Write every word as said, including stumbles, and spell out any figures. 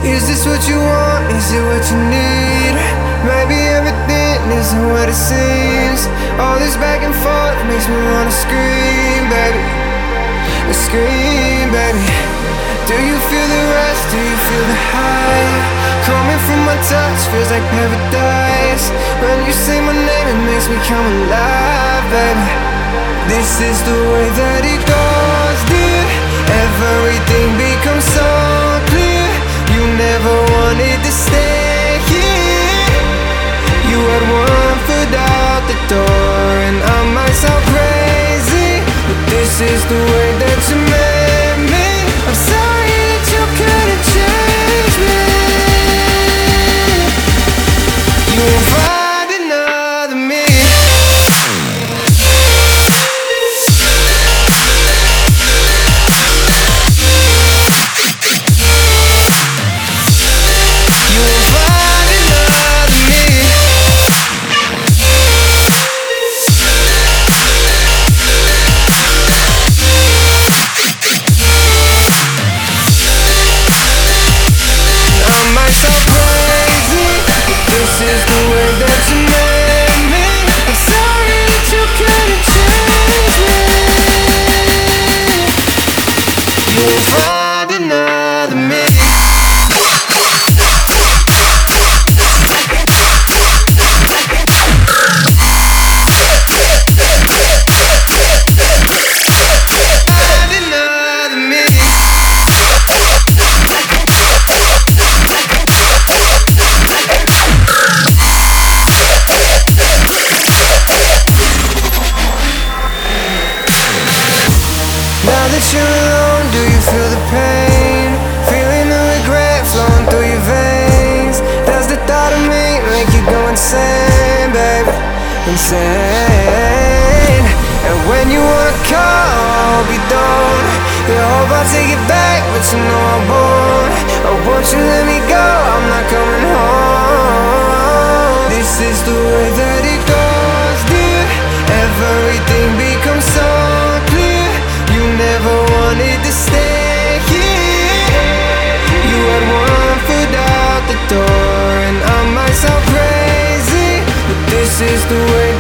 Is this what you want? Is it what you need? Maybe everything isn't what it seems. All this back and forth makes me wanna scream, baby. Scream, baby. Do you feel the rush? Do you feel the high? Coming from my touch feels like paradise. When you say my name it makes me come alive, baby. This is the way that it goes, dear. Everything becomes so clear. You never wanted to stay here. You had one foot out the door, and I might sound crazy, but this is the way that you made me. I'm sorry that you couldn't change me. You won't find another me. You won't find another me. I might sound crazy, but this is the way that you made me. I'm sorry that you couldn't change me. You won't find another me. Find another me. Now that you're alone, do you feel the pain? Feeling the regret flowing through your veins? Does the thought of me make you go insane, baby? Insane. And when you wanna call, I hope you don't. You hope I'll take it back, but you know I won't. Oh, won't you let me go? I'm not coming home. This is the way that it goes, dear. Everything becomes so clear. You never wanted to stay here. You had one foot out the door, and I might sound crazy, but this is the way